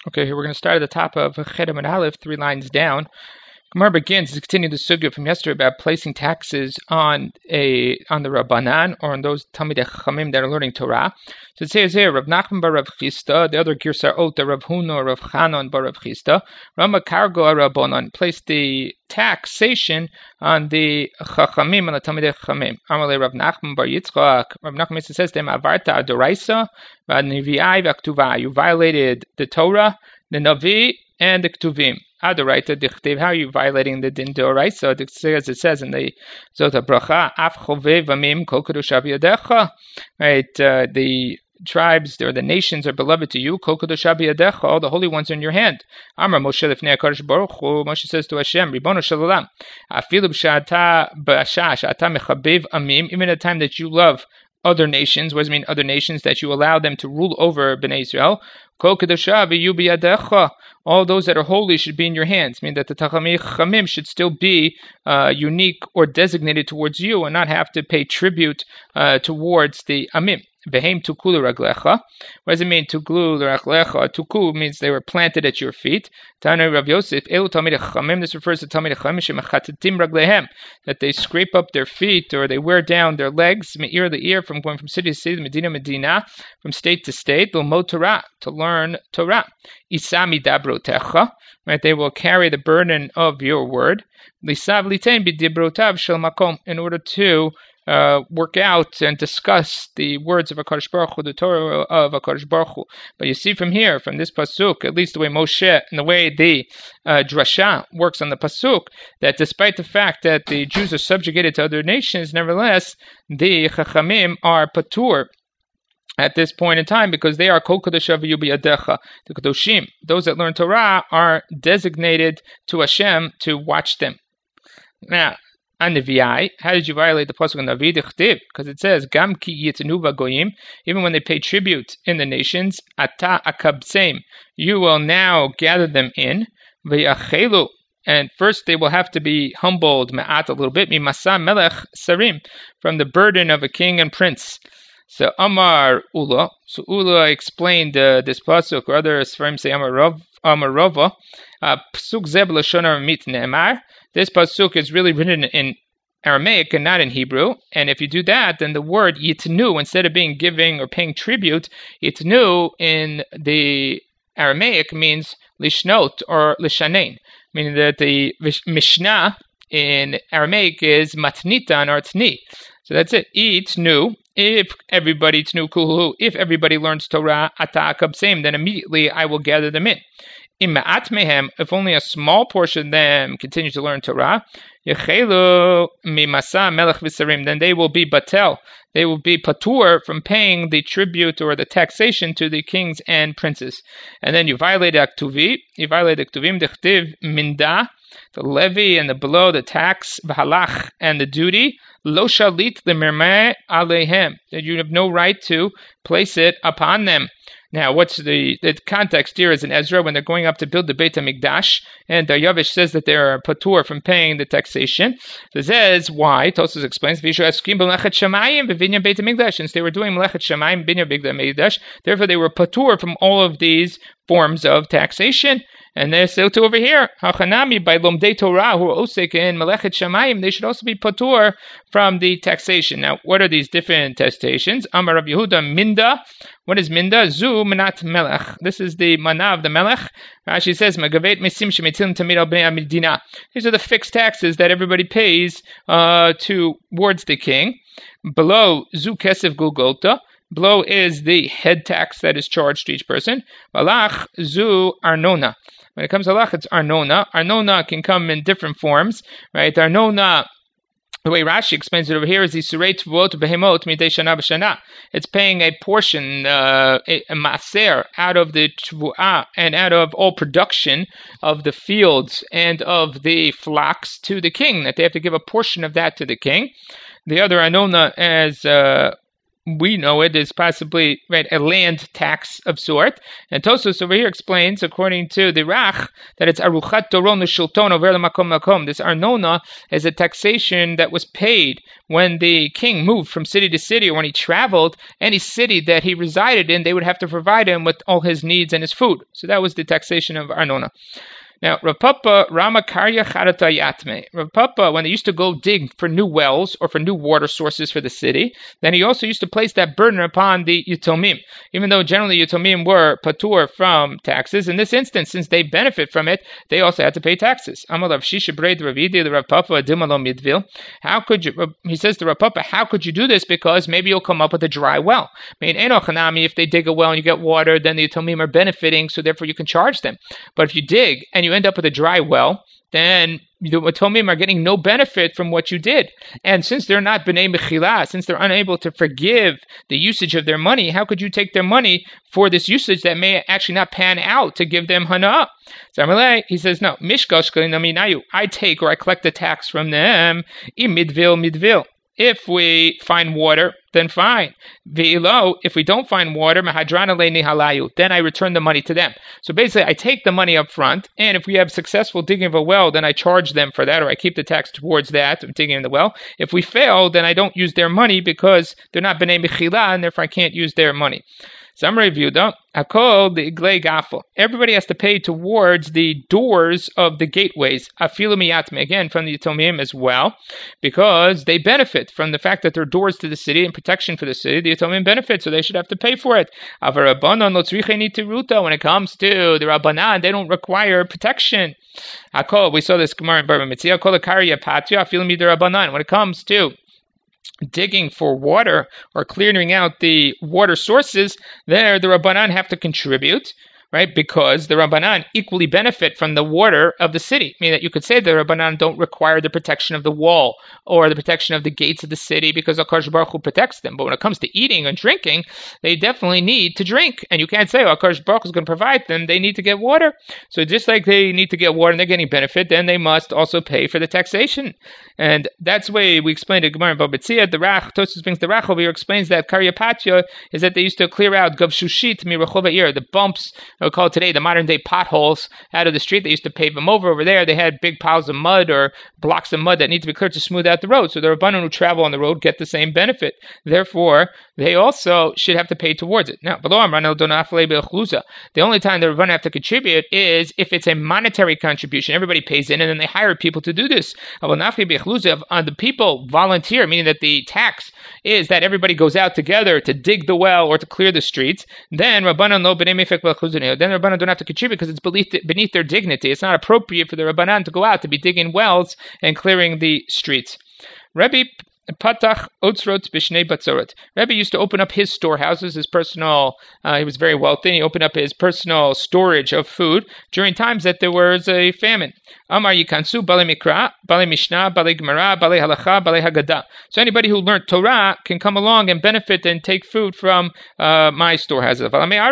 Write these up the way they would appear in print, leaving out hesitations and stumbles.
Okay, here we're going to start at the top of Chedem and Aleph, 3 lines down. Gemara begins to continue the sugya from yesterday about placing taxes on the Rabbanan or on those Talmidei Chachamim that are learning Torah. So it says here, Rav Nachman bar Rav Chisda, the other Girsa Ota, Rav Huna, Rav Chanan bar Rav Chisda, Rama Kargo Rabbanan, placed the taxation on the Chachamim, on the Talmidei Chachamim. Amalei Rav Nachman bar Yitzchak, Rav Nachman says to him, Avarta Adoraisa, V'Nivi'ai V'Ktuva, you violated the Torah, the Navi, and the Ktuvim. Adoraita dichtiv. How are you violating the din doraisa? As it says in the Zot HaBracha, Af Chovei Vamim Kol Kadosh Yadecha. Right, the tribes or the nations are beloved to you. Kol Kadosh Yadecha. All the holy ones are in your hand. Amar Moshe Lefnei HaKadosh Baruch Hu. Moshe says to Hashem, Ribono Shel Olam, Afilu b'sha'ata b'ashash ata mechabev amim. Even at the time that you love other nations, what does it mean other nations? That you allow them to rule over Bnei Israel. Kol Kadosha v'yu biyadecha. All those that are holy should be in your hands. Meaning that the Talmidei Chachamim should still be unique or designated towards you and not have to pay tribute towards the Amim. Behem tukulu raglecha. What does it mean tukulu raglecha? Tuku means they were planted at your feet. Tana Rav Yosef, elu Talmidei Chachamim. This refers to Talmidei Chachamim shemachatatim raglehem, that they scrape up their feet or they wear down their legs, me'ir the ear, from going from city to city, medina, from state to state, lomod Torah, to learn Torah. Isami dabrotecha, right? They will carry the burden of your word. Lisav litein b'dibrotav shel makom, in order to work out and discuss the words of HaKadosh Baruch Hu, the Torah of HaKadosh Baruch Hu. But you see from here, from this pasuk, at least the way Moshe and the way the drasha works on the pasuk, that despite the fact that the Jews are subjugated to other nations, nevertheless, the Chachamim are patur at this point in time, because they are Kol Kadosh V'yu Biyadecha. The Kadoshim, those that learn Torah, are designated to Hashem to watch them. Now, on Nevi'ai, how did you violate the pasuk on Navi? Because it says, Gam ki yitnu v'goyim, even when they pay tribute in the nations, Ata akabseim, you will now gather them in, v'yachelu, and first they will have to be humbled, ma'at, a little bit, mimasa melech sarim, from the burden of a king and prince. So Amar Ula. So Ula explained this pasuk, or other Sfarim say Amar Rava. Pasuk zeb l'shon aramit ne'emar. This pasuk is really written in Aramaic and not in Hebrew. And if you do that, then the word yitnu, instead of being giving or paying tribute, yitnu in the Aramaic means lishnot or lishanein, meaning that the Mishnah in Aramaic is matnitan or tni. So that's it. Itnu. If everybody tnu kuhu, if everybody learns Torah, ata akabseim, then immediately I will gather them in. Ima'at mehem, if only a small portion of them continue to learn Torah, yechelu mimasa melech v'sarim, then they will be batel, they will be patur from paying the tribute or the taxation to the kings and princes. And then you violate Aktuvim, dechtiv minda, the levy and the below, the tax, v'halach, and the duty, lo shalit l'mermeh alehem, that you have no right to place it upon them. Now, what's the context here is in Ezra when they're going up to build the Beit HaMikdash, and Daryavish says that they're patur from paying the taxation. It says why. Tosfos explains, since they were doing Melechet Shamayim, Binyan Beit HaMikdash, therefore they were patur from all of these forms of taxation. And there's still two over here. Hachanami, by Lomdei Torah, who are osek in Melechet Shamayim, they should also be patur from the taxation. Now, what are these different taxations? Amar Rav Yehuda, Minda. What is Minda? Zu Manat Melech. This is the mana of the Melech. Rashi says, Magavet Mesim Shemitzim Tamid Al Bnei Amidina. These are the fixed taxes that everybody pays towards the king. Below, Zu Kesef Gulgolta. Below is the head tax that is charged to each person. Valach Zu Arnona. When it comes to halach, it's arnona. Arnona can come in different forms, right? Arnona, the way Rashi explains it over here, is the surei tvot behemot midei shana b'shana. It's paying a portion, a maser, out of the tvuah and out of all production of the fields and of the flocks to the king, that they have to give a portion of that to the king. The other arnona, as we know it is possibly right a land tax of sort. And Tosos over here explains, according to the Rach, that it's aruchat doron l'shilton over l'makom makom. This arnona is a taxation that was paid when the king moved from city to city, or when he traveled. Any city that he resided in, they would have to provide him with all his needs and his food. So that was the taxation of arnona. Now, Rav Papa Rama Karya Charata Yatme. Rav Papa, when they used to go dig for new wells or for new water sources for the city, then he also used to place that burden upon the Yitomim. Even though generally Yitomim were patur from taxes, in this instance, since they benefit from it, they also had to pay taxes. Amalav Shisha Braid Ravidi, the Rav Papa Dimalo Midvil. How could you, he says to Rav Papa, how could you do this? Because maybe you'll come up with a dry well. I mean, Enochanami, if they dig a well and you get water, then the Yitomim are benefiting, so therefore you can charge them. But if you dig and you end up with a dry well, then the Tomim are getting no benefit from what you did. And since they're not B'nai Mechila, since they're unable to forgive the usage of their money, how could you take their money for this usage that may actually not pan out to give them Hana? So he says, no, I take or I collect the tax from them, midvil. If we find water, then fine. Ve'ilo, if we don't find water, then I return the money to them. So basically, I take the money up front, and if we have successful digging of a well, then I charge them for that, or I keep the tax towards that of digging in the well. If we fail, then I don't use their money because they're not b'nei mechila, and therefore I can't use their money. Summary view though, everybody has to pay towards the doors of the gateways. Afilu miyatme, again from the Yitomim as well, because they benefit from the fact that they're doors to the city and protection for the city. The Yitomim benefit, so they should have to pay for it. When it comes to the Rabbanan, they don't require protection. We saw this Gemara in Bava Metzia. When it comes to digging for water or clearing out the water sources, there the Rabbanan have to contribute, right? Because the Rabbanan equally benefit from the water of the city. Meaning that you could say the Rabbanan don't require the protection of the wall or the protection of the gates of the city because HaKadosh Baruch Hu protects them. But when it comes to eating and drinking, they definitely need to drink. And you can't say, HaKadosh Baruch Hu is going to provide them. They need to get water. So just like they need to get water and they're getting benefit, then they must also pay for the taxation. And that's the way we explained it. Gemara in Bava Metzia, the Rach, Tosfos brings the Rach over here, explains that Karyapatya is that they used to clear out Gavshushit Mirachova Ir, the bumps, we call it today the modern day potholes out of the street. They used to pave them over there. They had big piles of mud or blocks of mud that need to be cleared to smooth out the road. So the Rabbanan who travel on the road get the same benefit. Therefore, they also should have to pay towards it. Now, the only time the Rabbanan have to contribute is if it's a monetary contribution. Everybody pays in and then they hire people to do this. The people volunteer, meaning that the tax is that everybody goes out together to dig the well or to clear the streets. Then Rabbanan don't have to contribute because it's beneath their dignity. It's not appropriate for the Rabbanan to go out to be digging wells and clearing the streets. Rabbi Patach Otzrot B'Shnei Batzorot. Rebbe used to open up his storehouses, his personal, he was very wealthy, he opened up his personal storage of food during times that there was a famine. Amar Yikansu, Bale Mikra, Bale Mishnah, Bale Gemara, Bale Halacha, Bale Haggadah. So anybody who learned Torah can come along and benefit and take food from my storehouses.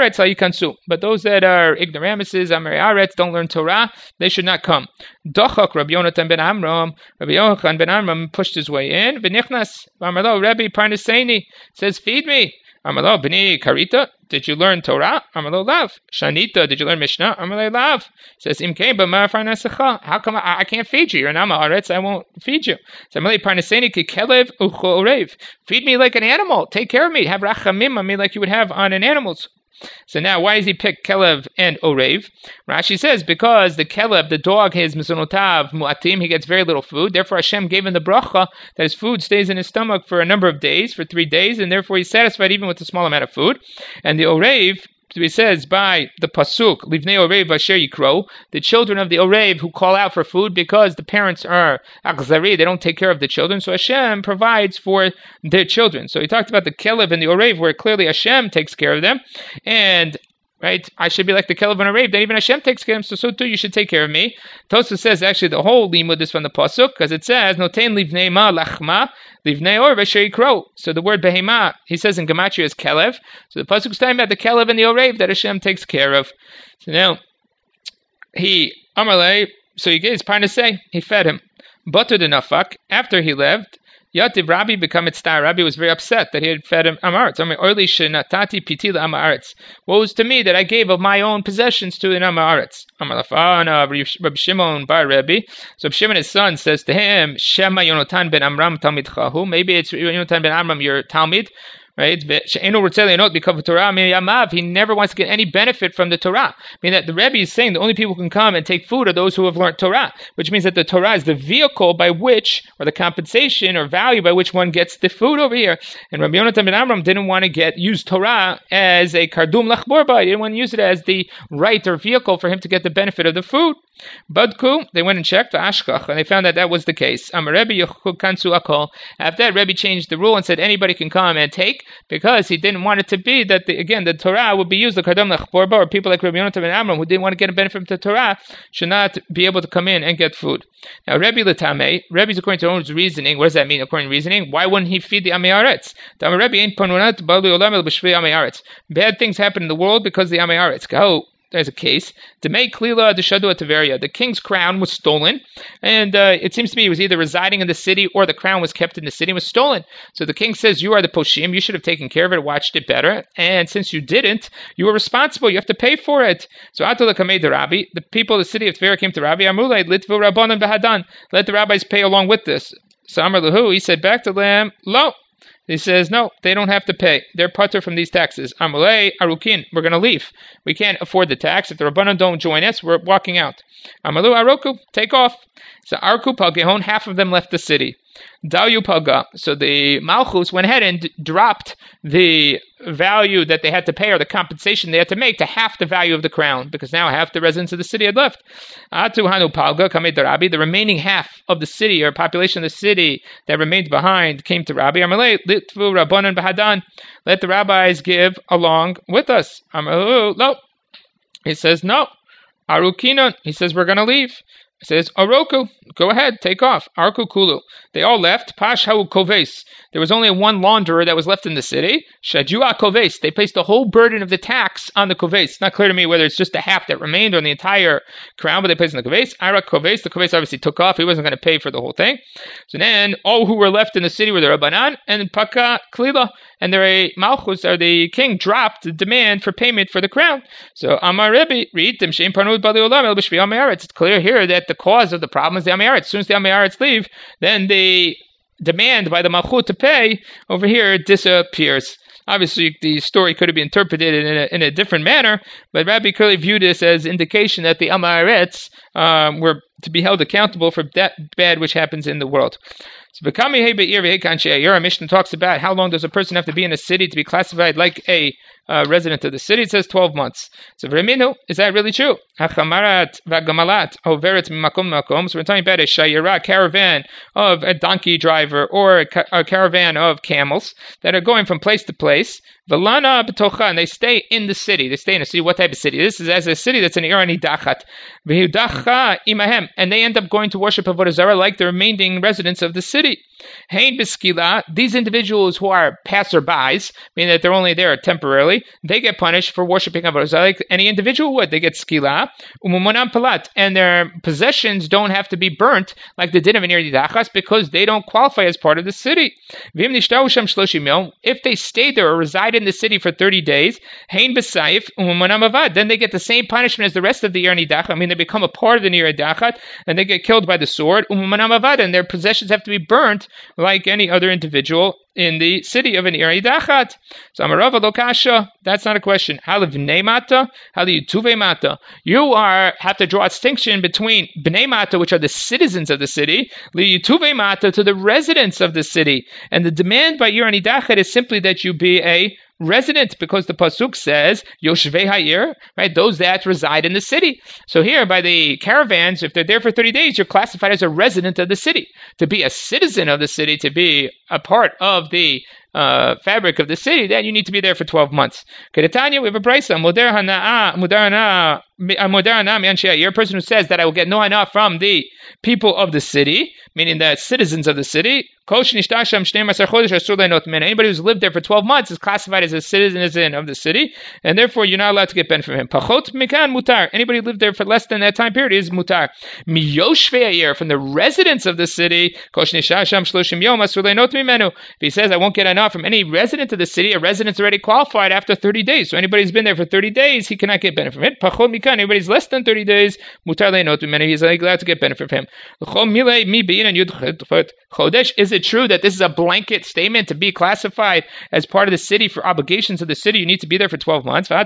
But those that are ignoramuses, Amar Aretz, don't learn Torah, they should not come. Dochak Rabbi Yonatan ben Amram, Rabbi Yochanan ben Amram pushed his way in. V'nichnas, Amalo Rabbi Parnaseini, says, feed me. Amalo B'ni Karita, did you learn Torah? Amalo Lav. Shanita, did you learn Mishnah? Amalo Lav. Says, Imkein b'mar Parnasecha. How come I can't feed you? You're an Amma Aretz, I won't feed you. So Amalo Parnaseini ki kelev ucho orev. Feed me like an animal. Take care of me. Have rachamim on me like you would have on an animal's. So now, why does he pick Kelev and Orev? Rashi says, because the Kelev, the dog, his mizunotav mu'atim, he gets very little food. Therefore, Hashem gave him the bracha that his food stays in his stomach for a number of days, for 3 days, and therefore he's satisfied even with a small amount of food. And the Orev, so he says by the pasuk, Livnei Orev Asher Yikro, the children of the Orev who call out for food because the parents are akzari, they don't take care of the children, so Hashem provides for their children. So he talked about the Kelev and the Orev where clearly Hashem takes care of them, and right, I should be like the Kelev and Orev, that even Hashem takes care of them, so too you should take care of me. Tosfos says actually the whole limud is from the pasuk, because it says, Notein livnei ma lachma, livnei or v'sher yikro. So the word behema, he says in Gematria is Kelev. So the pasuk is talking about the Kelev and the Orev that Hashem takes care of. So now, Amarle, so he gave his parnasei, he fed him. Butter the nafak, after he left, Yativ Rabbi become Mitzvah. Rabbi was very upset that he had fed him Amaretz. Oili shenatati piti Amaretz. Woe is to me that I gave of my own possessions to an Amaretz. Amalafana Rabbi Shimon bar Rabbi. So Rabbi Shimon, his son, says to him, Shema Yonatan ben Amram Talmid Chahu. Maybe it's Yonatan ben Amram, your Talmid. Right? He never wants to get any benefit from the Torah. I mean that the Rebbe is saying the only people who can come and take food are those who have learned Torah, which means that the Torah is the vehicle by which, or the compensation or value by which one gets the food over here. And Rabbi Yonatan ben Amram didn't want to use Torah as a kardum lachborba. He didn't want to use it as the right or vehicle for him to get the benefit of the food. Badku, they went and checked Ashkach, and they found that was the case. After that, Rebbe changed the rule and said anybody can come and take, because he didn't want it to be that the Torah would be used, the Kardam Lachborba, or people like Rabbi Yonatan ben Amram who didn't want to get a benefit from the Torah should not be able to come in and get food. Now Rebbe L'Tamei, Rebbe's according to his own reasoning. What does that mean according to reasoning? Why wouldn't he feed the Amei Haaretz? Bad things happen in the world because of the Amei Haaretz. There's a case. The king's crown was stolen, and it seems to me he was either residing in the city or the crown was kept in the city and was stolen. So the king says, you are the poshim, you should have taken care of it, watched it better, and since you didn't, you were responsible, you have to pay for it. So the people of the city of Tver came to Rabbi, let the rabbis pay along with this. So Amar Lahu, he said back to them, lo. He says, no, they don't have to pay. They're patur from these taxes. Amalei, Arukin, we're going to leave. We can't afford the tax. If the Rabbanan don't join us, we're walking out. Amalu, Aroku, take off. So Arku Palgehon, half of them left the city. Dayu Palga, so the Malchus went ahead and dropped the value that they had to pay, or the compensation they had to make, to half the value of the crown, because now half the residents of the city had left. Atu Hanu Palga, Kamei Rabbi, the remaining half of the city, or population of the city that remained behind, came to Rabbi. Amalei, Litvu Rabbanan Bahadan, let the rabbis give along with us. Amalu, no. He says, no. Arukina, he says, we're going to leave. He says, Oroku, go ahead, take off. Arku Kulu. They all left. Pash Hau Koves. There was only one launderer that was left in the city. Shajua Koves. They placed the whole burden of the tax on the Koves. It's not clear to me whether it's just the half that remained or the entire crown, but they placed it on the Koves. Ira Koves. The Koves obviously took off. He wasn't going to pay for the whole thing. So then, all who were left in the city were the Rabbanan and Paka Klila. And their Malchus, or the king, dropped the demand for payment for the crown. So Amar Rebbe, read them. It's clear here that the cause of the problem is the Amei Haaretz. As soon as the Amei Haaretz leave, then the demand by the Malchut to pay over here disappears. Obviously, the story could have been interpreted in a different manner, but Rabbi clearly viewed this as indication that the Amei Haaretz were to be held accountable for that bad which happens in the world. So our Mishnah talks about how long does a person have to be in a city to be classified like a resident of the city. It says 12 months. So Vreminu, is that really true? Hachamarat v'gamalat overet mimakom makom. So we're talking about a shayira, caravan of a donkey driver, or a caravan of camels that are going from place to place. Velana b'tocha, and they stay in the city. They stay in a city. What type of city? This is as a city that's an irani dachat. V'hidacha imahem, and they end up going to worship Avodah Zarah like the remaining residents of the city. Hein b'skila, these individuals who are passerbys, meaning that they're only there temporarily, they get punished for worshiping Avodah Zarah like any individual would. They get skila, umumonam palat, and their possessions don't have to be burnt like the din of an irani dachas because they don't qualify as part of the city. V'im nishtahu sham 30 yom, if they stay there or reside in the city for 30 days, hein b'sayif umumonam avad, then they get the same punishment as the rest of the irani dachat. I mean, they become a part of the irani dachat and they get killed by the sword. Umumonam avad, and their possessions have to be burnt like any other individual in the city of an irani dachat. So Amarava Lokasha, that's not a question. Halav bnei mata, halav yutuve mata. You have to draw a distinction between bnei mata, which are the citizens of the city, li yutuve mata, to the residents of the city. And the demand by irani dachat is simply that you be a resident, because the pasuk says Yoshvei Ha'ir, right? Those that reside in the city. So here, by the caravans, if they're there for 30 days, you're classified as a resident of the city. To be a citizen of the city, to be a part of the fabric of the city, then you need to be there for 12 months. Kedetanya, we have a brayso, Mudar hana a person who says that I will get no hana from the people of the city, meaning the citizens of the city. Anybody who's lived there for 12 months is classified as a citizen of the city, and therefore you're not allowed to get benefit from him. Anybody who lived there for less than that time period is mutar. From the residents of the city, if he says I won't get enough from any resident of the city, a resident's already qualified after 30 days. So anybody who's been there for 30 days, he cannot get benefit from it. Anybody's less than 30 days, mutar le'not mimenu, he's allowed to get benefit from him. Is it true that this is a blanket statement to be classified as part of the city for obligations of the city? You need to be there for 12 months. When it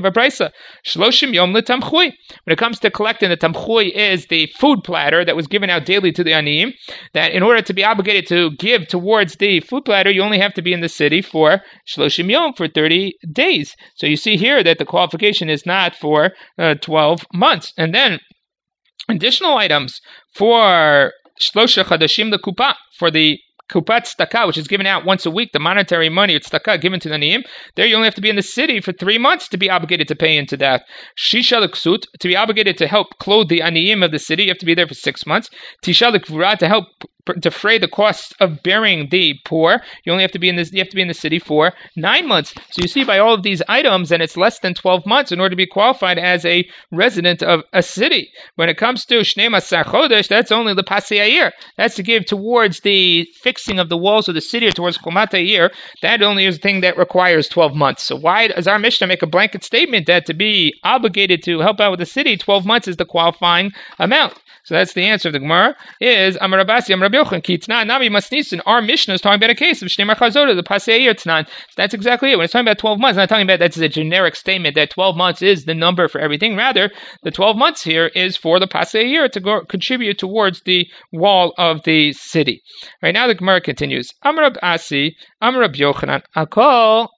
comes to collecting, the tamchui is the food platter that was given out daily to the aniyim, that in order to be obligated to give towards the food platter, you only have to be in the city for shloshim yom, for 30 days. So you see here that the qualification is not for 12 months. And then additional items for Shlosha Chadashim the Kupa, for the Kupat Tzedakah, which is given out once a week, the monetary money, it's Tzedakah given to the Aniyim. There you only have to be in the city for 3 months to be obligated to pay into that. Shisha l'ksut, to be obligated to help clothe the Aniyim of the city, you have to be there for 6 months. Tisha l'kvura, to help defray the costs of burying the poor, you only have to be in this. You have to be in the city for 9 months. So you see, by all of these items, and it's less than 12 months in order to be qualified as a resident of a city. When it comes to Shnei Masar Chodesh, that's only the Pasei Ayir. That's to give towards the fixing of the walls of the city, or towards Chomat Ayir. That only is a thing that requires 12 months. So why does our Mishnah make a blanket statement that to be obligated to help out with the city, 12 months is the qualifying amount? So that's the answer of the Gemara, is Amar Rabasi, Amar Rabbi Yochanan, Ki Tnan, Nami Masnisin. Our Mishnah is talking about a case of Shnei Mar Chazorah, the Pasei Ayir Tnan. That's exactly it. When it's talking about 12 months, it's not talking about that's a generic statement that 12 months is the number for everything. Rather, the 12 months here is for the Pasei Ayir to go contribute towards the wall of the city. Right now, the Gemara continues. Amar Rabasi, Amar Rabbi Yochanan, Akol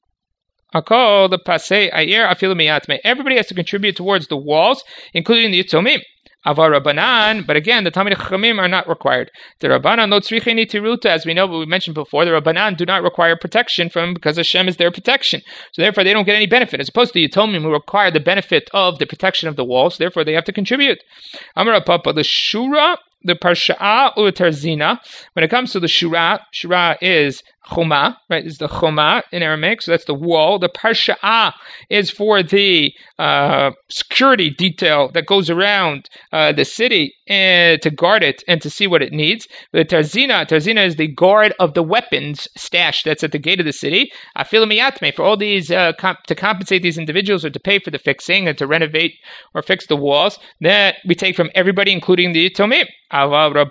the Pasei Ayir afilu miyatme. Everybody has to contribute towards the walls, including the Yitomim. Avar Rabbanan, but again, the Talmidei Chachamim are not required. The Rabbanan lo tzrichei tiruta, as we know, but we mentioned before, the Rabbanan do not require protection from, because Hashem is their protection. So therefore, they don't get any benefit, as opposed to the Yitomim, who require the benefit of the protection of the walls. Therefore, they have to contribute. Amar Papa, the Shura, the Parsha'a, or the Tarzina. When it comes to the Shura is Choma, right? Is the Choma in Aramaic, so that's the wall. The Parsha'a is for the security detail that goes around the city and to guard it and to see what it needs. The Tarzina is the guard of the weapons stash that's at the gate of the city. Afilu miyatme, for all these to compensate these individuals or to pay for the fixing and to renovate or fix the walls, that we take from everybody, including the Tomim. Again, the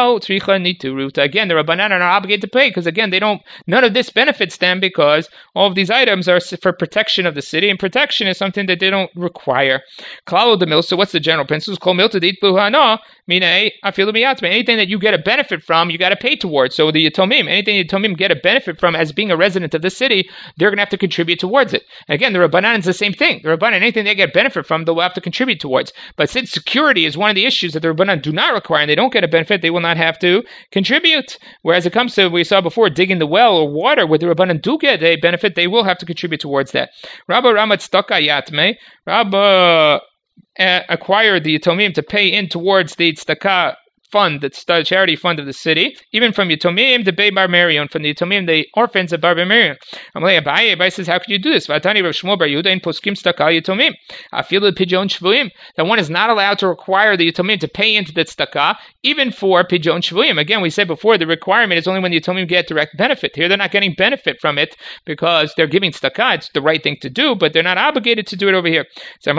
Rabbanan are not obligated to pay, because again, none of this benefits them, because all of these items are for protection of the city, and protection is something that they don't require. So what's the general principle? Anything that you get a benefit from, you got to pay towards. So the Yitomim, anything the Yitomim get a benefit from as being a resident of the city, they're going to have to contribute towards it. And again, the Rabbanan is the same thing. The Rabbanan, anything they get benefit from, they'll have to contribute towards. But since security is one of the issues that the Rabbanan do not require, and they don't get a benefit, they will not have to contribute. Whereas it comes to, we saw before, digging the well or water, where the Rabbanan do get a benefit, they will have to contribute towards that. Rabba Ramat Staka Yatme, Rabba acquired the Yitomim to pay in towards the tzedakah fund, that's the charity fund of the city, even from Yitomim to Bei Bar Merion, from the Yitomim, the orphans of Bar Merion. Abaye says, how could you do this? Vatani Rav Shmuel Bar Yehuda in Poskim Tzedakah Yitomim. Afilu Pidyon Shvuim, that one is not allowed to require the Yitomim to pay into the tzedakah, even for Pidyon Shvuim. Again, we said before, the requirement is only when the Yitomim get direct benefit. Here, they're not getting benefit from it because they're giving tzedakah. It's the right thing to do, but they're not obligated to do it over here. I'm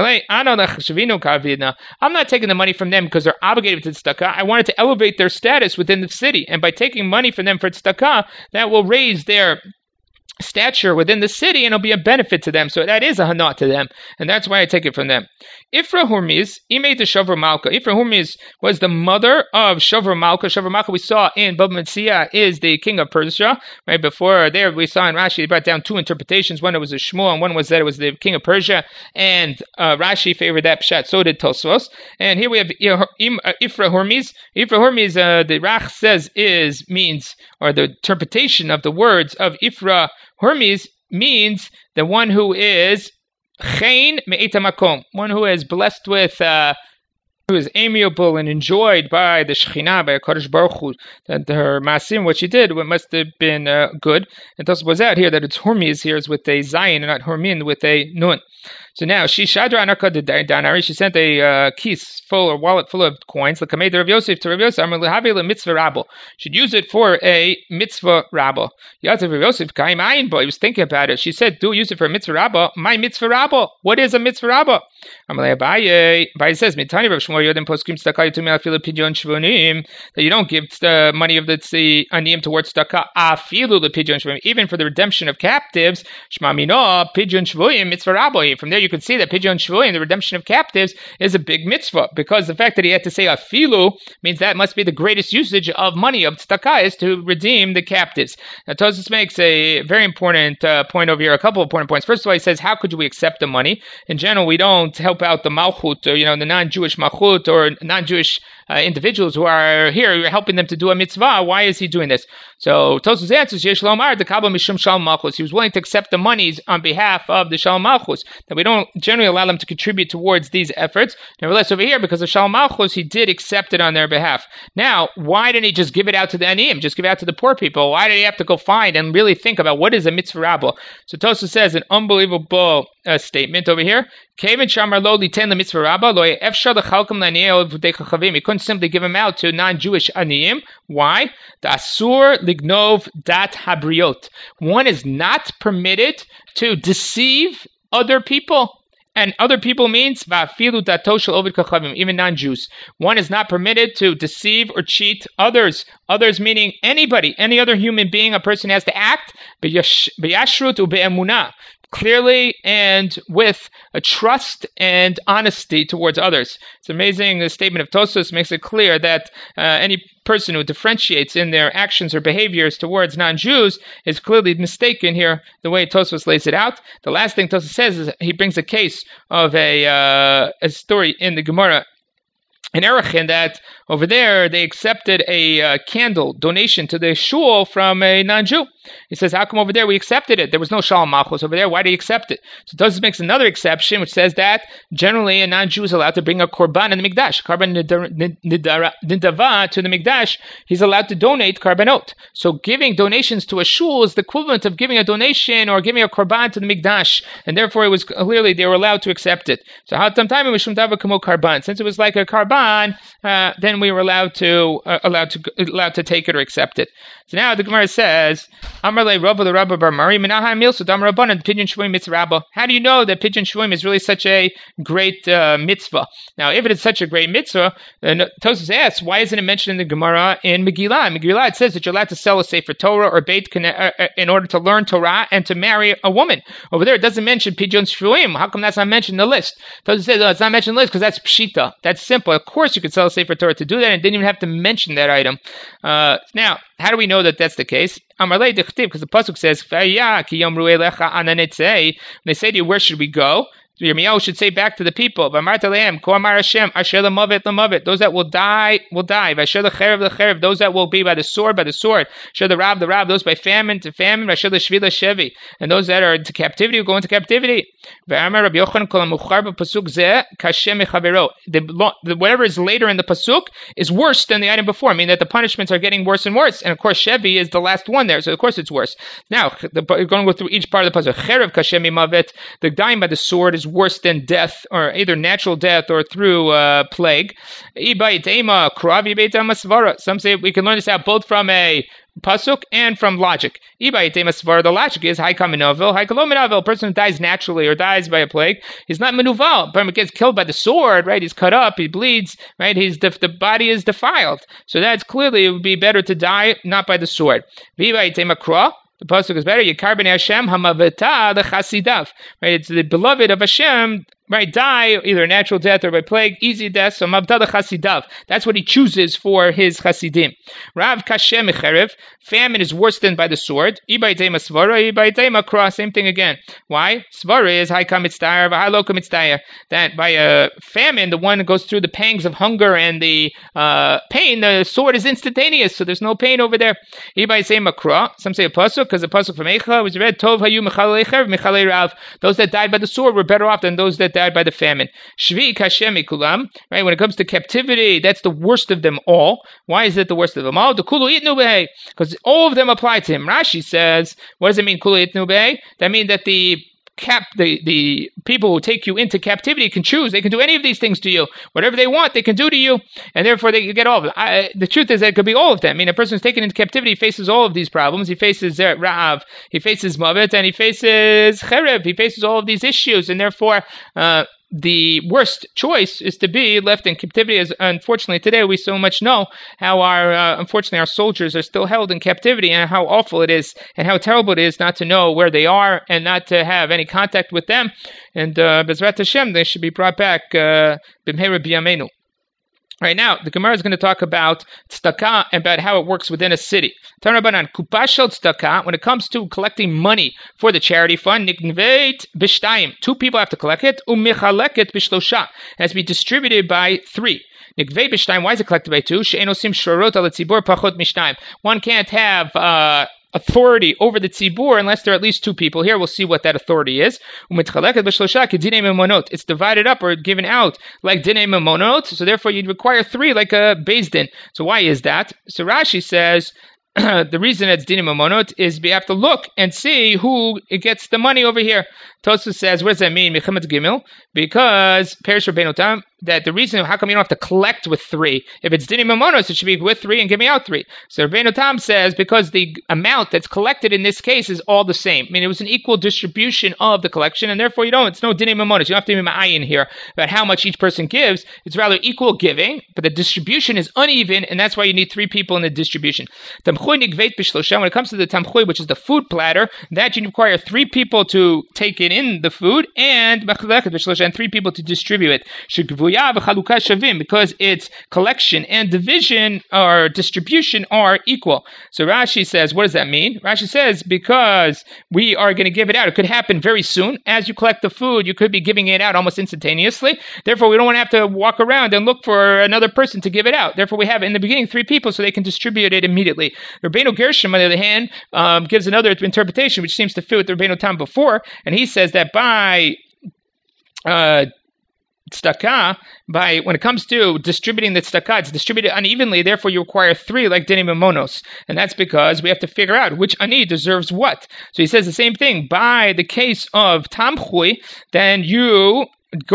not taking the money from them because they're obligated to tzedakah. I wanted to elevate their status within the city, and by taking money from them for tzedakah, that will raise their stature within the city, and it'll be a benefit to them. So that is a hana to them, and that's why I take it from them. Ifra Hurmiz, Imei to Shavra Malka. Ifra Hurmiz was the mother of Shavra Malka. Shavra Malka, we saw in Bava Metzia, is the king of Persia. Right before there, we saw in Rashi, he brought down two interpretations. One, it was a Shmuel, and one was that it was the king of Persia. And Rashi favored that pshat. So did Tosfos. And here we have Ifra Hurmiz. Ifra Hurmiz, the Rach says means, or the interpretation of the words of Ifra Hurmiz means the one who is Chen me'eta makom, one who is blessed with, who is amiable and enjoyed by the Shekhinah, by Kodesh Baruch Hu, that her masim, what she did, what must have been good. And Tosfos was out here that it's Hormiz here is with a Zayin and not Hormin with a Nun. So now she shadra anaka danari. She sent a wallet full of coins. L'kamei Rav Yosef to Rav Yosef. Amar lehavi mitzvah rabbo. She'd use it for a mitzvah rabbo. Yatzav Rav Yosef kaim ayin bo. He was thinking about it. She said, "Do use it for a mitzvah rabbo." My mitzvah rabbo. What is a mitzvah rabbo? Amar le'abaye. Abaye says, "Mitani Rav Shmuel yodim poskim tzedakah yitumi afilu pidyon shvonim." That you don't give the money of the aniyim towards tzedakah afilu lepidyon shvonim, even for the redemption of captives. Shma mino pidyon shvonim mitzvah rabbo. From there you can see that pidyon shvoim, the redemption of captives, is a big mitzvah, because the fact that he had to say afilu means that must be the greatest usage of money of tzedakah is to redeem the captives. Now Tosfos makes a very important point over here, a couple of important points. First of all, he says, how could we accept the money? In general, we don't help out the malchut, or the non-Jewish malchut, or non-Jewish individuals who are here. You're helping them to do a mitzvah. Why is he doing this? So Tosfos answers, Yesh lomar the kabel mishum shalom malchus. He was willing to accept the monies on behalf of the shalom malchus. That we don't generally allow them to contribute towards these efforts. Nevertheless, over here, because of shalom malchus, he did accept it on their behalf. Now, why didn't he just give it out to the aniyim? Just give it out to the poor people? Why did he have to go find and really think about what is a mitzvah rabbo? So Tosfos says an unbelievable statement over here. He couldn't simply give him out to non-Jewish aniyim. Why? The asur lignov dat habriot. One is not permitted to deceive other people. And other people means even non-Jews. One is not permitted to deceive or cheat others. Others meaning anybody, any other human being. A person has to act b'yashrut u'be'emunah, clearly and with a trust and honesty towards others. It's amazing. The statement of Tosfos makes it clear that any person who differentiates in their actions or behaviors towards non-Jews is clearly mistaken here, the way Tosfos lays it out. The last thing Tosfos says is he brings a case of a story in the Gemara in Erechim, that over there they accepted a candle donation to the shul from a non-Jew. He says, how come over there we accepted it? There was no shalom malchus over there. Why did he accept it? So Tosfos makes another exception, which says that generally a non-Jew is allowed to bring a korban in the mikdash, korban nidava to the mikdash. He's allowed to donate korbanot. So giving donations to a shul is the equivalent of giving a donation or giving a korban to the mikdash, and therefore it was clearly they were allowed to accept it. So since it was like a korban, then we were allowed to take it or accept it. So now the Gemara says, Amar le Rabba the Rabba bar Mari Minaha Milso Dam Rabbanan Pidyon Shvuim Mitzvah Rabba. How do you know that Pidyon Shvuim is really such a great mitzvah? Now, if it is such a great mitzvah, then Tosfos asks, why isn't it mentioned in the Gemara in Megillah? In Megillah it says that you're allowed to sell a sefer Torah or beit in order to learn Torah and to marry a woman. Over there it doesn't mention Pidyon Shvuim. How come that's not mentioned in the list? Tosfos says, it's not mentioned in the list because that's pshita. That's simple. Of course you could sell a sefer Torah to do that and didn't even have to mention that item. Now, how do we know that that's the case? Because the pasuk says, when they say to you, where should we go? Yirmiyahu should say back to the people, those that will die, will die. Those that will be by the sword, the Rav, those by famine to famine, and those that are into captivity will go into captivity. Whatever is later in the pasuk is worse than the item before, meaning that the punishments are getting worse and worse. And of course, Shevi is the last one there, so of course it's worse. Now, we're going to go through each part of the pasuk. The dying by the sword is worse than death, or either natural death or through plague. Some say we can learn this out both from a pasuk and from logic. The logic is a person who dies naturally or dies by a plague, he's not menuval, but gets killed by the sword, right? He's cut up, he bleeds, right? The body is defiled. So that's clearly it would be better to die not by the sword. The pasuk is better. Yikar b'nei Hashem hamaveta the chasidav. Right, it's the beloved of Hashem. right, die either a natural death or by plague, easy death. So mavdala chasidav. That's what he chooses for his chasidim. Rav kashem mecherev. Famine is worse than by the sword. Ibaitema svara, ibaitema cross. Same thing again. Why? Svara is high kamitzdayer, high low kamitzdayer. That by a famine, the one goes through the pangs of hunger and the pain. The sword is instantaneous, so there's no pain over there. Ibaitema cross. Some say a pasuk because the pasuk from Eicha was read tov hayu mechalei cherev mechalei rav. Those that died by the sword were better off than those that died by the famine. Shvi kashem mikulam. Right, when it comes to captivity, that's the worst of them all. Why is it the worst of them all? The kulu itnu behe, because all of them apply to him. Rashi says, what does it mean, kulu itnu behe? That means that the people who take you into captivity can choose. They can do any of these things to you. Whatever they want, they can do to you, and therefore they get all of it. The truth is that it could be all of them. I mean, a person who's taken into captivity faces all of these problems. He faces Ra'av, he faces Mavet, and he faces Cherev. He faces all of these issues, and therefore the worst choice is to be left in captivity. As unfortunately today we so much know how unfortunately our soldiers are still held in captivity, and how awful it is and how terrible it is not to know where they are and not to have any contact with them. And Bezrat Hashem, they should be brought back b'mheira b'yameinu. Right now, the Gemara is going to talk about tzedakah and about how it works within a city. Tanabanan kupashel tzedakah. When it comes to collecting money for the charity fund, niknveit b'shtayim. 2 people have to collect it. Umichaleket b'shlosha. It has to be distributed by 3. Nikvei b'shtayim. Why is it collected by 2? She'enosim shorot al tzibur pachot mishtayim. One can't have authority over the tzibur unless there are at least 2 people. Here we'll see what that authority is. It's divided up or given out like dinei memonot, so therefore you'd require 3 like a beis din. So why is that? So Rashi says the reason it's dinei memonot is we have to look and see who gets the money over here. Tosfos says, what does that mean? Mechamet Gimel, because Perish Rabbeinu Tam, that the reason how come you don't have to collect with 3? If it's dinei memonos, it should be with 3 and give me out 3. So Rabbeinu Tam says because the amount that's collected in this case is all the same. I mean, it was an equal distribution of the collection, and therefore it's no dinei memonos. You don't have to be ma'ayin here about how much each person gives. It's rather equal giving, but the distribution is uneven, and that's why you need 3 people in the distribution. When it comes to the tamchui, which is the food platter, that you require 3 people to take it in the food, and 3 people to distribute it. Because its collection and division or distribution are equal. So Rashi says, what does that mean? Rashi says, because we are going to give it out. It could happen very soon. As you collect the food, you could be giving it out almost instantaneously. Therefore, we don't want to have to walk around and look for another person to give it out. Therefore, we have in the beginning 3 people so they can distribute it immediately. Rabbeinu Gershom, on the other hand, gives another interpretation which seems to fit with the Rabbeinu Tam before, and he says that by tzedakah, when it comes to distributing the tzedakah, it's distributed unevenly, therefore you require 3 like dinei memonos. And that's because we have to figure out which ani deserves what. So he says the same thing. By the case of tamchui, then you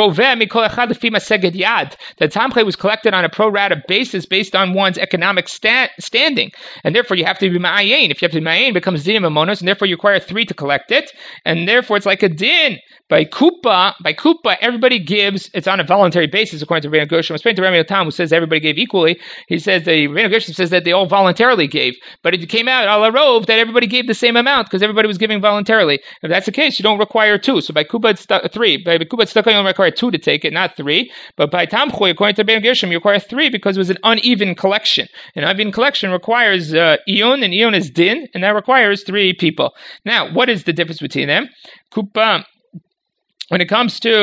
the tamchui was collected on a pro rata basis based on one's economic standing, and therefore you have to be ma'ayin. If you have to be ma'ayin, it becomes dinei memonos, and therefore you require 3 to collect it, and therefore it's like a din. By kupa, everybody gives. It's on a voluntary basis, according to Rabbeinu Gershom. I spoke to Rabbeinu Tam, who says everybody gave equally. He says Rabbeinu Gershom says that they all voluntarily gave, but it came out al arov that everybody gave the same amount because everybody was giving voluntarily. If that's the case, you don't require 2. So by kupa it's 3. By kupa it's you only require 2 to take it, not 3. But by tamchui, according to Rabbeinu Gershom, you require 3 because it was an uneven collection. An uneven collection requires iyun, and iyun is din, and that requires 3 people. Now, what is the difference between them? Kupa. When it comes to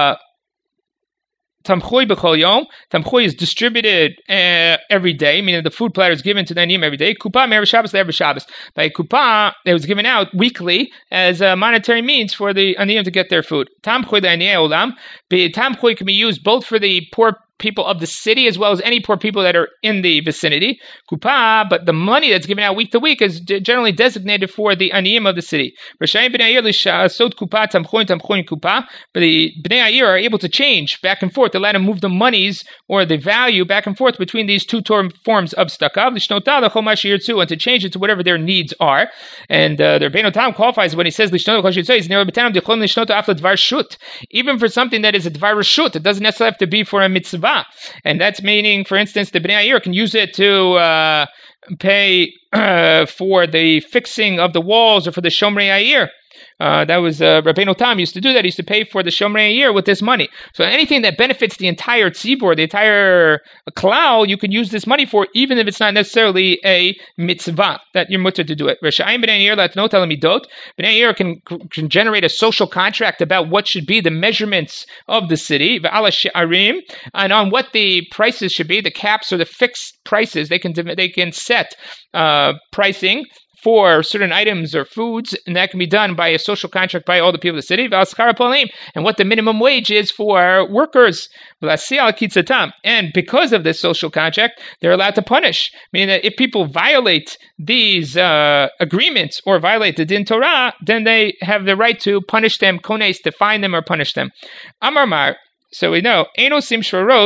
tamchui b'chol yom, tamchui is distributed every day, meaning the food platter is given to the aniyim every day. Kupa me'erev Shabbos to every Shabbos. By kupa, it was given out weekly as a monetary means for the aniyim to get their food. Tamchui the aniyei olam. Tamchui can be used both for the poor people of the city as well as any poor people that are in the vicinity. Kupa, but the money that's given out week to week is generally designated for the aniyim of the city. But the Bnei Ayir are able to change back and forth. They let them move the monies or the value back and forth between these 2 forms of tzedakah, and to change it to whatever their needs are. And the Rabbeinu Tam qualifies when he says even for something that is a dvar reshut, it doesn't necessarily have to be for a mitzvah. And that's meaning, for instance, the Bnei Ayir can use it to pay for the fixing of the walls or for the Shomrei Ayir. That was Rabbeinu Tam used to do that. He used to pay for the Shomrei Ayir with this money. So anything that benefits the entire tzibur, the entire klal, you can use this money for, even if it's not necessarily a mitzvah that you're mutter to do it. B'nei Ayir can generate a social contract about what should be the measurements of the city, and on what the prices should be, the caps or the fixed prices. They can set pricing for certain items or foods, and that can be done by a social contract by all the people of the city, and what the minimum wage is for workers. And because of this social contract, they're allowed to punish, meaning that if people violate these agreements or violate the Din Torah, then they have the right to punish them, kones, to fine them or punish them. Amar. So we know, we just saw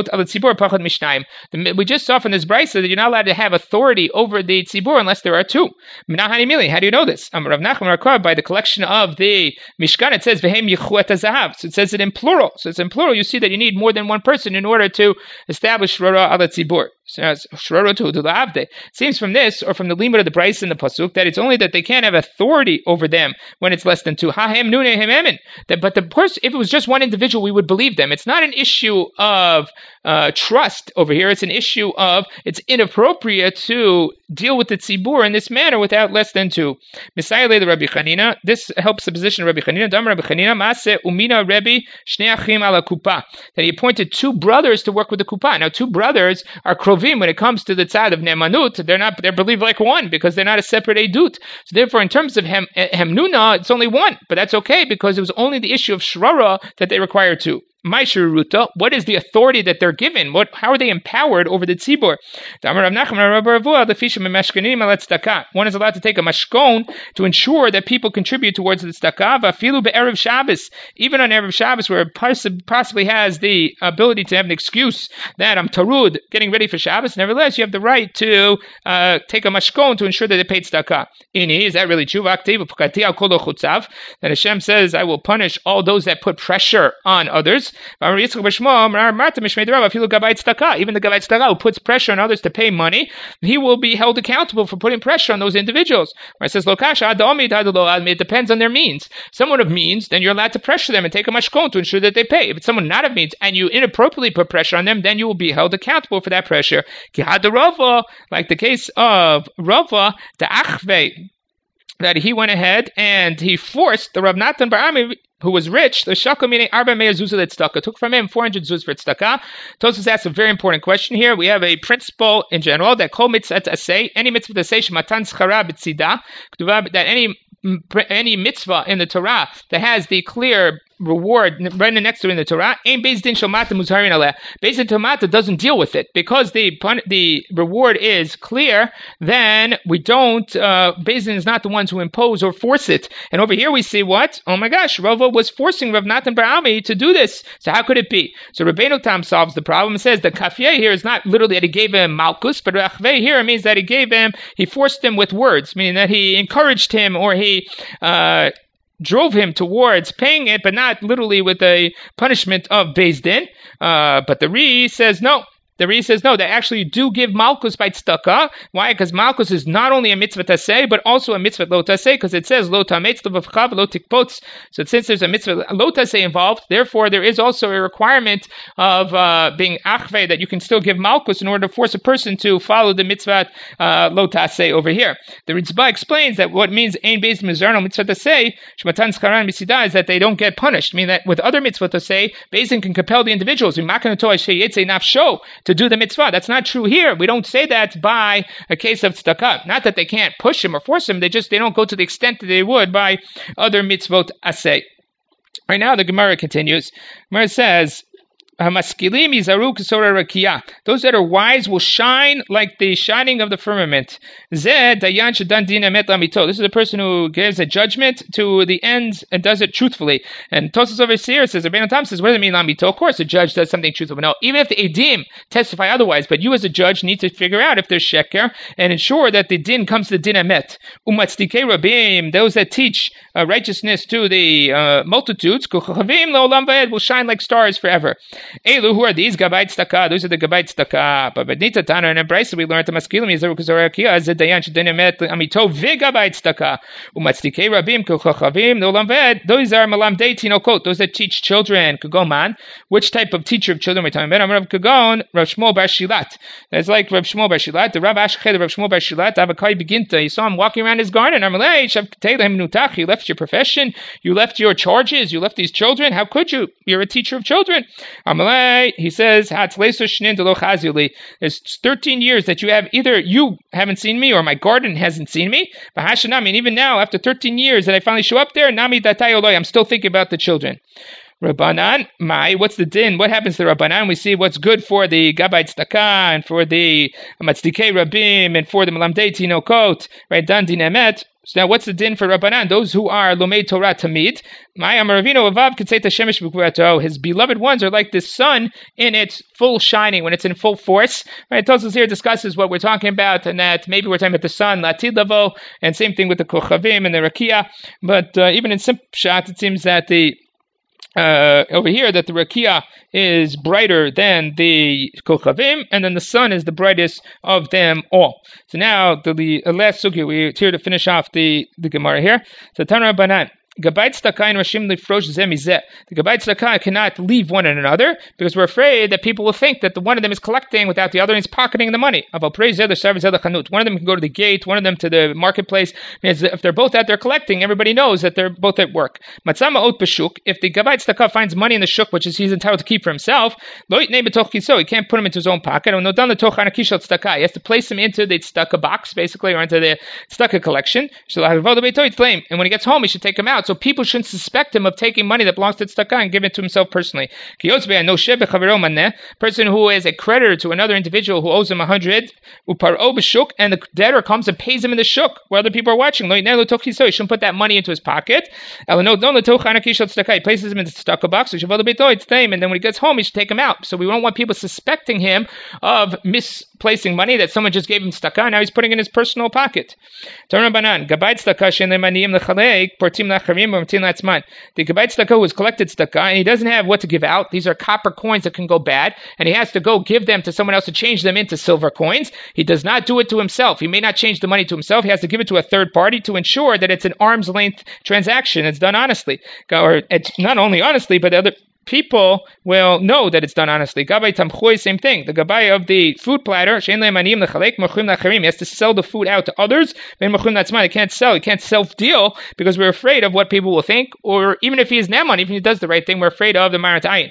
from this brisa that you're not allowed to have authority over the tzibur unless there are two. How do you know this? By the collection of the Mishkan, it says, so it says it in plural. So it's in plural. You see that you need more than one person in order to establish Shorara ala tzibur. It seems from this, or from the limud of the brisa in the pasuk, that it's only that they can't have authority over them when it's less than two. But the person, if it was just one individual, we would believe them. It's not an issue of trust over here. It's an issue of it's inappropriate to deal with the tzibur in this manner without less than two. This helps the position of Rabbi Chanina. That he appointed two brothers to work with the kuppah. Now, two brothers are krovim when it comes to the tzad of ne'emanut. They're believed like one because they're not a separate edut. So therefore, in terms of hemnuna, it's only one. But that's okay because it was only the issue of shrara that they require two. What is the authority that they're given? How are they empowered over the tzibur? One is allowed to take a mashkon to ensure that people contribute towards the tzedakah. Even on Erev Shabbos, where it possibly has the ability to have an excuse that I'm tarud, getting ready for Shabbos. Nevertheless, you have the right to take a mashkon to ensure that they paid tzedakah. Is that really true? That Hashem says, I will punish all those that put pressure on others. Even the Gabbai Tzedakah who puts pressure on others to pay money, he will be held accountable for putting pressure on those individuals. It says, it depends on their means. Someone of means, then you're allowed to pressure them and take a mashkon to ensure that they pay. If it's someone not of means and you inappropriately put pressure on them, then you will be held accountable for that pressure. Like the case of Rava, the Achve, that he went ahead and he forced the Rav Natan bar Ami, who was rich, the Shaka meaning Arba Meir Zuzah Tzedakah, took from him 400 zuz for tzedakah. Tosfos asks a very important question here. We have a principle in general that kol mitzvah asay, any mitzvah asay shematan schara b'tzidah, that any mitzvah in the Torah that has the clear reward right next to it in the Torah, ain't Beis Din Shomata Muzharin Aleh. Beis Din Shomata doesn't deal with it because the reward is clear. Then we don't. Beis Din is not the ones who impose or force it. And over here we see what? Oh my gosh, Rava was forcing Rav Natan bar Ami to do this. So how could it be? So Rabbeinu Tam solves the problem. It says the kafiyeh here is not literally that he gave him malchus, but rachveh here means that he forced him with words, meaning that he encouraged him or he drove him towards paying it, but not literally with a punishment of Beis Din. But the Ri says no. The Ri says no, they actually do give Malchus by tzedakah. Why? Because Malchus is not only a mitzvah taseh, but also a mitzvah lo taseh, because it says lo tametz levavcha lo tikpotz. So since there's a mitzvah lo taseh involved, therefore there is also a requirement of being achvei, that you can still give Malchus in order to force a person to follow the mitzvah lo taseh over here. The Ritzbah explains that what means ein beis mizarno mitzvah taseh shmatan skaran misidah is that they don't get punished. I mean that with other mitzvah taseh, Beis Din can compel the individuals to do the mitzvah. That's not true here. We don't say that by a case of tzedakah. Not that they can't push him or force him. They don't go to the extent that they would by other mitzvot aseh. Right now the Gemara continues. Gemara says, those that are wise will shine like the shining of the firmament. This is a person who gives a judgment to the ends and does it truthfully. And Tosfos over here says, Rabbeinu Tam says, what does it mean lamito? Of course, a judge does something truthful. No, even if the edim testify otherwise, but you as a judge need to figure out if there's sheker and ensure that the din comes to the din emet. Those that teach righteousness to the multitudes will shine like stars forever. Elu, who are these? Gabait Tzedakah. Those are the Gabait Tzedakah. But Benita Tana and Brisa we learned the Maskilim Yizar Kuzarakia as the Dayan Shedinemet Amito Vigabait Tzedakah. Umatztikei Rabim Kuchachavim Nolam Ved. Those are Malamdei Tinokot. Those that teach children. Kugoman. Which type of teacher of children we're talking about? Rav Kagon, Rav Shmuel Bar Shilat. That's like Rav Shmuel Bar Shilat. The Rav Ashched, Rav Shmuel Bar Shilat. Avakai Beginta. You saw him walking around his garden. Amalei Shav Telem Nutach. You left your profession. You left your charges. You left these children. How could you? You're a teacher of children. Amalei. He says, there's 13 years that you have either you haven't seen me or my garden hasn't seen me. And even now, after 13 years that I finally show up there, Nami Datayoloi, I'm still thinking about the children. Rabbanan, what's the din? What happens to Rabbanan? We see what's good for the Gabait Tzedakah and for the Matzdikei Rabim and for the Melamdei Tinokot, right? Dan din emet. So now what's the din for Rabbanan? Those who are Lomei Torah Tamid. His beloved ones are like the sun in its full shining, when it's in full force. Right? Tosfos here discusses what we're talking about, and that maybe we're talking about the sun, Latid Lavo, and same thing with the Kochavim and the Rakia. But even in Simp Shat, it seems that the over here that the Rakia is brighter than the Kochavim, and then the sun is the brightest of them all. So now the last sugya, we're here to finish off the Gemara here. So Tana Banan. Gabait Tzedakah and Rashim Lifrosh Zeh Mizeh. The Gabait Tzedakah cannot leave one another because we're afraid that people will think that the one of them is collecting without the other and is pocketing the money. One of them can go to the gate, one of them to the marketplace. If they're both out there collecting, everybody knows that they're both at work. Matzama Ot B'Shuk. If the Gabait Tzedakah finds money in the shuk, which is he's entitled to keep for himself, Lo Yitnei B'Toch Kiso. He can't put him into his own pocket. He has to place him into the tzedakah box, basically, or into the tzedakah collection. And when he gets home, he should take him out. So people shouldn't suspect him of taking money that belongs to tzedakah and give it to himself personally. Person who is a creditor to another individual who owes him 100, and the debtor comes and pays him in the shuk where other people are watching. He shouldn't put that money into his pocket. He places him in the tzedakah box, and then when he gets home, he should take him out. So we don't want people suspecting him of misplacing money that someone just gave him tzedakah, and now he's putting it in his personal pocket. The Gabait Tzedakah who has collected tzedakah and he doesn't have what to give out. These are copper coins that can go bad, and he has to go give them to someone else to change them into silver coins. He does not do it to himself. He may not change the money to himself. He has to give it to a third party to ensure that it's an arm's length transaction. It's done honestly, or it's not only honestly, but other people will know that it's done honestly. Gabay Tamchoy, same thing. The gabay of the food platter, he has to sell the food out to others. He can't sell. He can't self-deal because we're afraid of what people will think, or even if he is Naman, even if he does the right thing, we're afraid of the Marat Ayin.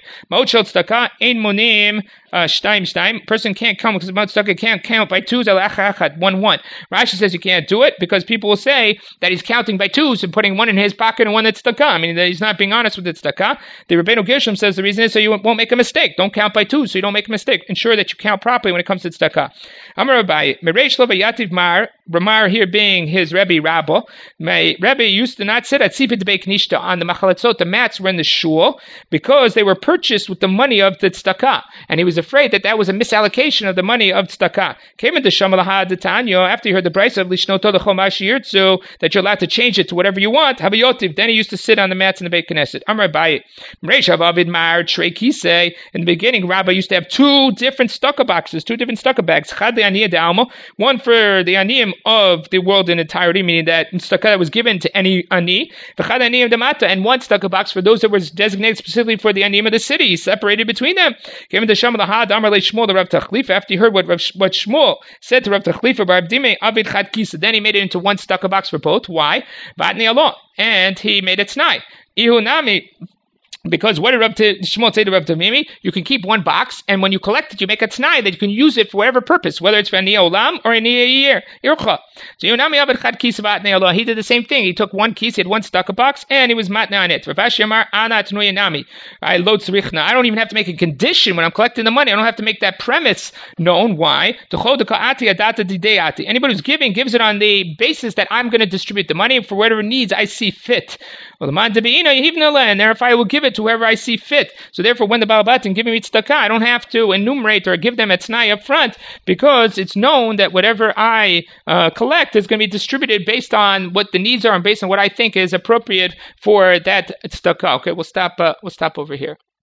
Person can't come because tzedakah can't count by twos. 1-1. Rashi says you can't do it because people will say that he's counting by twos and putting one in his pocket and one that's tzedakah. I mean, that he's not being honest with the tzedakah. The Rabbeinu Gershom says the reason is so you won't make a mistake. Don't count by twos so you don't make a mistake. Ensure that you count properly when it comes to tzedakah. Amar Rabbi, Mereish Lo Yativ Mar, Ramar here being his Rebbe Rabbo. My Rebbe used to not sit at Sipit Beik Nishta on the Machalatzot. The mats were in the shul because they were purchased with the money of the tzedakah, and he was afraid that was a misallocation of the money of tzedakah. Came into Shamalahad the Tanya after he heard the price of Lishnoto the Chomash Yirtzu that you're allowed to change it to whatever you want. Habayotiv. Then he used to sit on the mats in the Beit Knesset. Amar Baye, Mreish Havavid Mar Trei Kisei. In the beginning, Rabbi used to have two different tzedakah boxes, two different tzedakah bags. Chad le'aniyah de'alma, one for the aniyim of the world in entirety, meaning that tzedakah that was given to any ani. V'chad aniyim demata, and one tzedakah box for those that was designated specifically for the aniyim of the city. He separated between them. Came into Shamalahad. Amar le Shmuel the Rav Tachlifa. After he heard what Shmuel said to Rav Tachlifa, Bar Abdime Avid Chad Kisa, then he made it into one tzedakah box for both. Why? Vatni Allah, and he made it t'nai. Ihu nami. Because what did Shmuel say to Rav Tamimi? You can keep one box, and when you collect it, you make a t'nai that you can use it for whatever purpose, whether it's for Aniyah Olam or Aniyah Ircha. So he did the same thing. He took one kis, he had one tzedakah box, and he was matna on it. Rav Ashi Amar Ana Tnuya Nami. I don't even have to make a condition when I'm collecting the money. I don't have to make that premise known. Why? Anybody who's giving gives it on the basis that I'm going to distribute the money for whatever needs I see fit. And therefore I will give it to whoever I see fit. So therefore, when the Baal Batim give me tzedakah, I don't have to enumerate or give them a t'nai up front, because it's known that whatever I collect is going to be distributed based on what the needs are and based on what I think is appropriate for that tzedakah. Okay, we'll stop over here.